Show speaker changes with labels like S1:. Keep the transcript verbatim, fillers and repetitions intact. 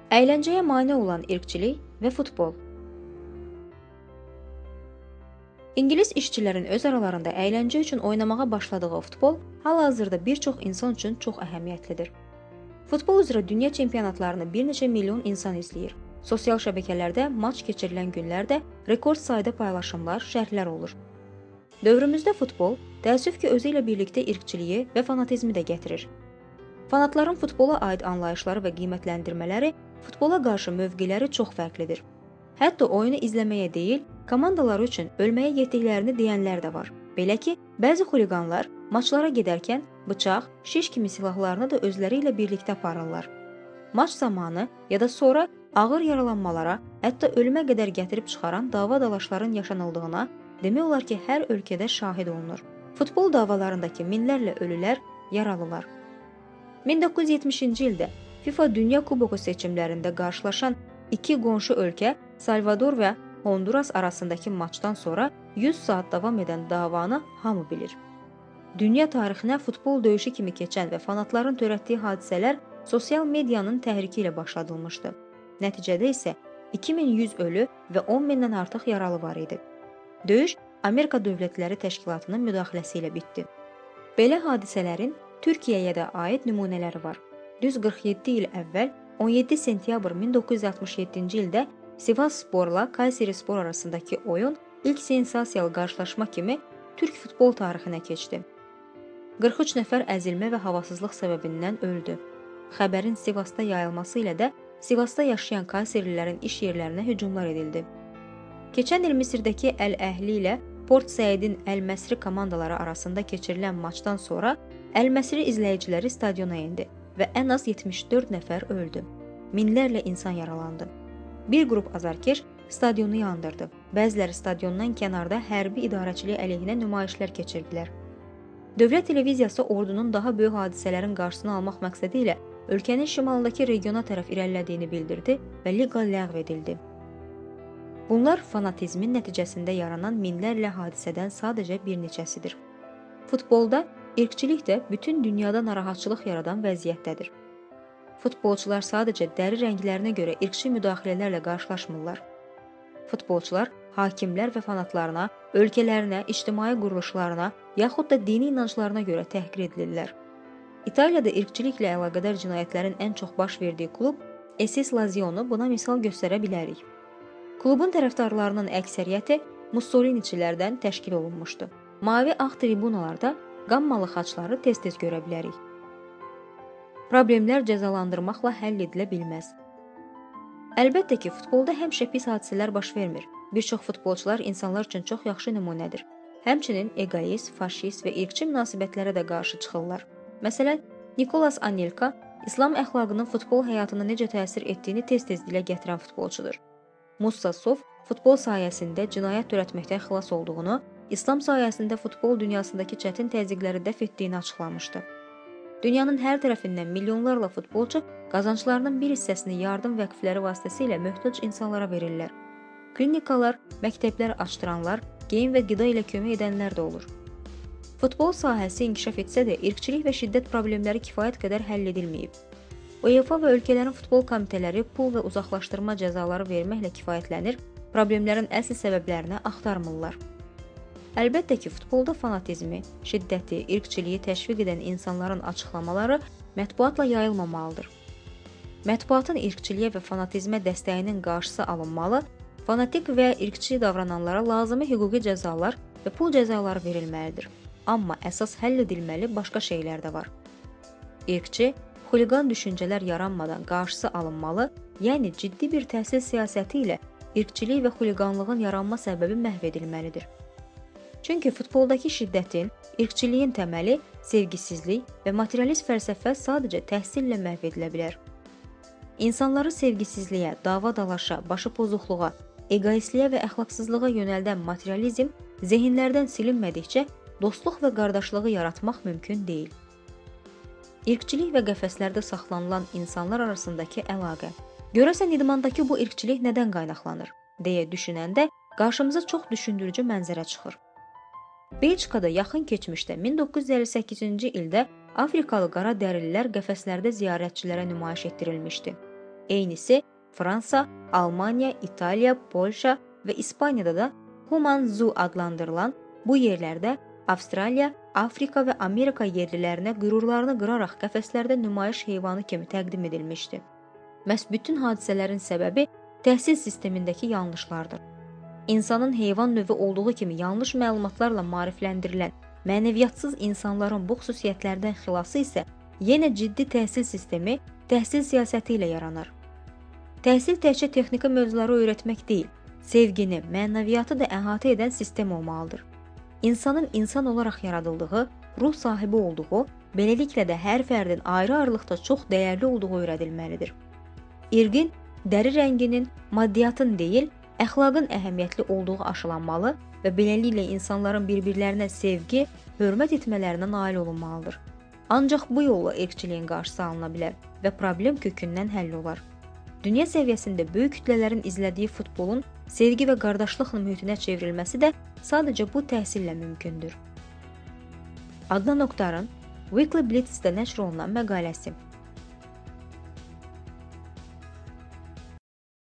S1: Əyləncəyə mane olan irqçilik və futbol. İngilis işçilərin öz aralarında əyləncə üçün oynamağa başladığı futbol hal-hazırda bir çox insan üçün çox əhəmiyyətlidir. Futbol üzrə dünya çempionatlarını bir neçə milyon insan izləyir. Sosial şəbəkələrdə maç keçirilən günlərdə rekord sayda paylaşımlar, şərhlər olur. Dövrümüzdə futbol təəssüf ki, özü ilə birlikdə irqçiliyi və fanatizmi də gətirir. Fanatların futbola aid anlayışları və qiymətləndirmələri, futbola qarşı mövqeləri çox fərqlidir. Hətta oyunu izləməyə deyil, komandaları üçün ölməyə yetdiklərini deyənlər də var. Belə ki, bəzi xuliqanlar maçlara gedərkən bıçaq, şiş kimi silahlarını da özləri ilə birlikdə aparırlar. Maç zamanı ya da sonra ağır yaralanmalara, hətta ölümə qədər gətirib çıxaran dava-dalaşların yaşanıldığına demək olar ki, hər ölkədə şahid olunur. Futbol davalarındakı minlərlə ölülər, yaralılar. min doqquz yüz yetmişinci ildə FIFA Dünya Kuboku seçimlərində qarşılaşan iki qonşu ölkə Salvador və Honduras arasındakı maçdan sonra yüz saat davam edən davanı hamı bilir. Dünya tarixinə futbol döyüşü kimi keçən və fanatların törətdiyi hadisələr sosial medianın təhriki ilə başladılmışdı. Nəticədə isə iki min yüz ölü və on mindən artıq yaralı var idi. Döyüş Amerika Dövlətləri Təşkilatının müdaxiləsi ilə bitdi. Belə hadisələrin Türkiyəyə də aid nümunələri var. Düz qırx yeddi il əvvəl on yeddi sentyabr min doqquz yüz altmış yeddinci ildə Sivassporla Kayserispor arasındakı oyun ilk sensasiyalı qarşılaşma kimi Türk futbol tarixinə keçdi. qırx üç nəfər əzilmə və havasızlıq səbəbindən öldü. Xəbərin Sivasda yayılması ilə də Sivasda yaşayan Kayserilərin iş yerlərinə hücumlar edildi. Keçən il Misirdəki Əl-Əhli ilə Port Saidin Əl-Məsri komandaları arasında keçirilən maçdan sonra Əl-Məsri izləyiciləri stadiona indi və ən az yetmiş dörd nəfər öldü. Minlərlə insan yaralandı. Bir qrup azarkeş stadionu yandırdı. Bəziləri stadiondan kənarda hərbi idarəçilik əleyhinə nümayişlər keçirdilər. Dövlət televiziyası ordunun daha böyük hadisələrin qarşısını almaq məqsədi ilə ölkənin şimalındakı regiona tərəf irəlilədiyini bildirdi və liqa ləğv edildi. Bunlar fanatizmin nəticəsində yaranan minlərlə hadisədən sadəcə bir neçəsidir. Futbolda irqçilik də bütün dünyada narahatçılıq yaradan vəziyyətdədir. Futbolçular sadəcə dəri rənglərinə görə irqçi müdaxilələrlə qarşılaşmırlar. Futbolçular hakimlər və fanatlarına, ölkələrinə, ictimai quruluşlarına, yaxud da dini inanclarına görə təhqir edilirlər. İtaliyada irqçiliklə əlaqədar cinayətlərin ən çox baş verdiyi klub S S Lazionu buna misal göstərə bilərik. Klubun tərəfdarlarının əksəriyyəti Mussoliniçilərdən təşkil olunmuşdu. Mavi-ağ tribunalarda qammalı xaçları tez-tez görə bilərik. Problemlər cəzalandırmaqla həll edilə bilməz. Əlbəttə ki, futbolda həmişə pis hadisələr baş vermir. Bir çox futbolçular insanlar üçün çox yaxşı nümunədir. Həmçinin egoist, faşist və irqçi münasibətlərə də qarşı çıxırlar. Məsələn, Nikolas Anelka İslam əxlaqının futbol həyatına necə təsir etdiyini tez-tez dilə gətirən futbolçudur. Musa Sov futbol sayəsində cinayət törətməkdən xilas olduğunu, İslam sayəsində futbol dünyasındakı çətin təzyiqləri dəf etdiyini açıqlamışdı. Dünyanın hər tərəfindən milyonlarla futbolçu qazanclarının bir hissəsini yardım vəqfləri vasitəsilə möhtac insanlara verirlər. Klinikalar, məktəblər açdıranlar, geyim və qida ilə kömək edənlər də olur. Futbol sahəsi inkişaf etsə də irqçilik və şiddət problemləri kifayət qədər həll edilməyib. UEFA və ölkələrin futbol komitələri pul və uzaqlaşdırma cəzaları verməklə kifayətlənir, problemlərin əsl səbəblərini axtarmırlar. Əlbəttə ki, futbolda fanatizmi, şiddəti, irqçiliyi təşviq edən insanların açıqlamaları mətbuatla yayılmamalıdır. Mətbuatın irqçiliyə və fanatizmə dəstəyinin qarşısı alınmalı, fanatik və irqçi davrananlara lazımi hüquqi cəzalar və pul cəzaları verilməlidir. Amma əsas həll edilməli başqa şeylər də var. İrqçi, xuliqan düşüncələr yaranmadan qarşısı alınmalı, yəni ciddi bir təhsil siyasəti ilə irqçilik və xuliqanlığın yaranma səbəbi məhv edilməlidir. Çünki futboldakı şiddətin, irqçiliyin təməli sevgisizlik və materialist fəlsəfə sadəcə təhsillə məhv edilə bilər. İnsanları sevgisizliyə, dava-dalaşa, başı pozuqluğa, egoistliyə və əxlaqsızlığa yönəldən materializm zehinlərdən silinmədikcə dostluq və qardaşlığı yaratmaq mümkün deyil. İrqçilik və qəfəslərdə saxlanılan insanlar arasındakı əlaqə. Görəsən idmandakı bu irqçilik nədən qaynaqlanır, deyə düşünəndə qarşımıza çox düşündürücü mənzərə çıxır. Belçikada yaxın keçmişdə min doqquz yüz əlli səkkizinci ildə Afrikalı qara dərililər qəfəslərdə ziyarətçilərə nümayiş etdirilmişdi. Eynisi Fransa, Almanya, İtaliya, Polşa və İspaniyada da Human Zoo adlandırılan bu yerlərdə Avstraliya, Afrika və Amerika yerlilərinə qürurlarını qıraraq qəfəslərdə nümayiş heyvanı kimi təqdim edilmişdi. Məhz bütün hadisələrin səbəbi təhsil sistemindəki yanlışlardır. İnsanın heyvan növü olduğu kimi yanlış məlumatlarla maarifləndirilən mənəviyyatsız insanların bu xüsusiyyətlərdən xilası isə yenə ciddi təhsil sistemi, təhsil siyasəti ilə yaranır. Təhsil təkcə texniki mövzuları öyrətmək deyil, sevgini, mənəviyyatı da əhatə edən sistem olmalıdır. İnsanın insan olaraq yaradıldığı, ruh sahibi olduğu, beləliklə də hər fərdin ayrı-ayrılıqda çox dəyərli olduğu öyrədilməlidir. İrqin, dəri rənginin, maddiyyatın deyil, əxlaqın əhəmiyyətli olduğu aşılanmalı və beləliklə insanların bir-birlərinə sevgi, hörmət etmələrinə nail olunmalıdır. Ancaq bu yolla irqçiliyin qarşısı alına bilər və problem kökündən həll olar. Dünya səviyyəsində böyük kütlələrin izlədiyi futbolun sevgi və qardaşlıq mühitinə çevrilməsi də sadəcə bu təhsillə mümkündür. Adnan Oktarın Weekly Blitz'də nəşr olunan məqaləsi.